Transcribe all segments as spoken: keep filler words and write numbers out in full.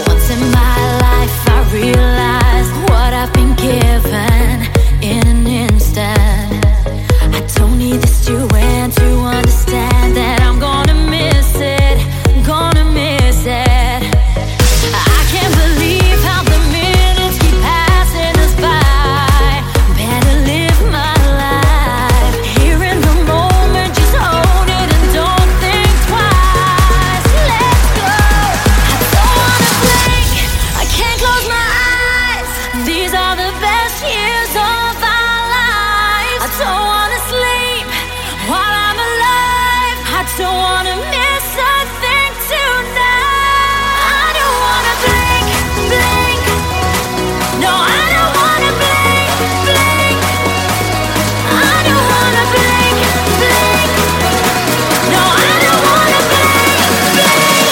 Once in my life I realized what I've been given in an instant. I don't need this to end to understand that I'm gonna miss it, gonna miss it. I can't believe how the minutes keep passing us by. Better live my life here in the moment, just own it and don't think twice. Let's go. I don't wanna blink, I can't close my eyes. These are the best years of our lives. I don't wanna sleep while I'm alive. I don't wanna miss a thing tonight. I don't wanna blink, blink. No, I don't wanna blink, blink. I don't wanna blink, blink. No, I don't wanna blink, blink.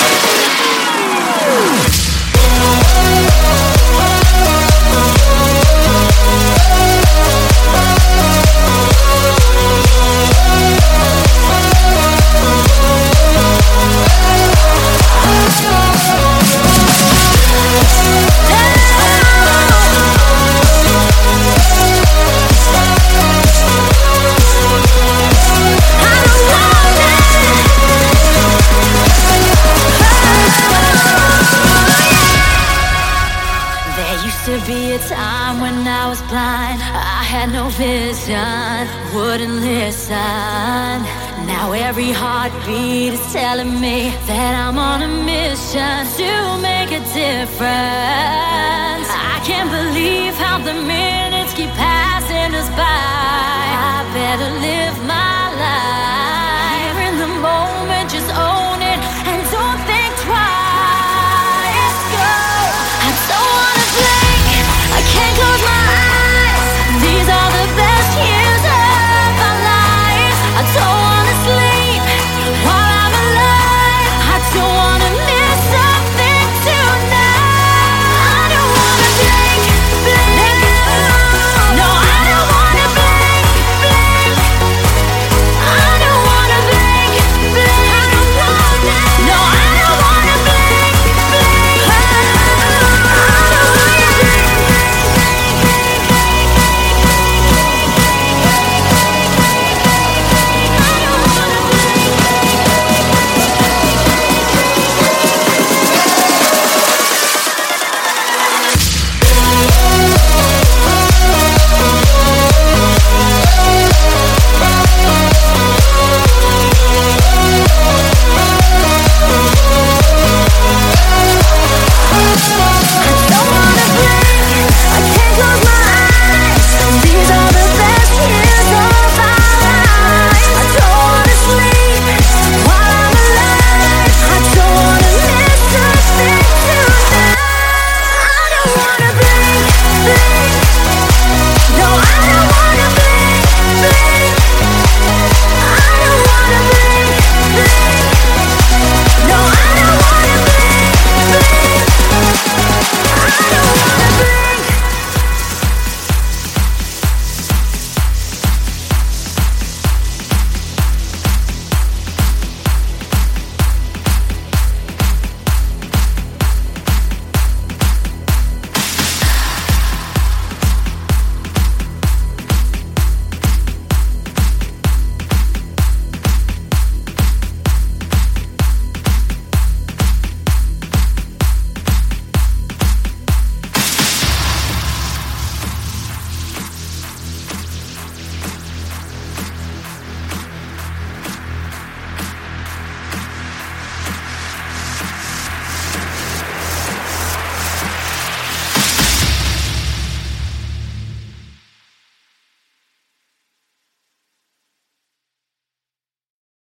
There used to be a time when I was blind. I had no vision, wouldn't listen. Now every heartbeat is telling me that I'm on a mission to make a difference.